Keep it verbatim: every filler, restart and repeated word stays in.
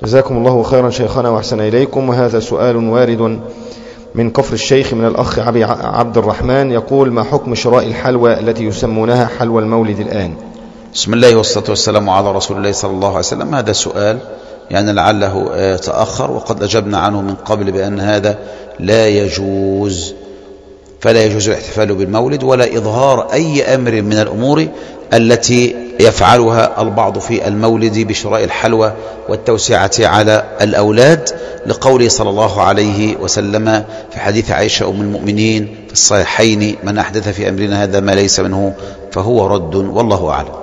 جزاكم الله خيرا شيخنا وأحسن إليكم. وهذا سؤال وارد من كفر الشيخ من الأخ عبد الرحمن، يقول: ما حكم شراء الحلوى التي يسمونها حلوى المولد الآن؟ بسم الله والصلاة والسلام على رسول الله صلى الله عليه وسلم. هذا سؤال يعني لعله تأخر، وقد أجبنا عنه من قبل بأن هذا لا يجوز، فلا يجوز الاحتفال بالمولد ولا إظهار أي أمر من الأمور التي يفعلها البعض في المولد بشراء الحلوى والتوسعة على الأولاد، لقوله صلى الله عليه وسلم في حديث عائشة أم المؤمنين في الصحيحين: من أحدث في أمرنا هذا ما ليس منه فهو رد، والله أعلم.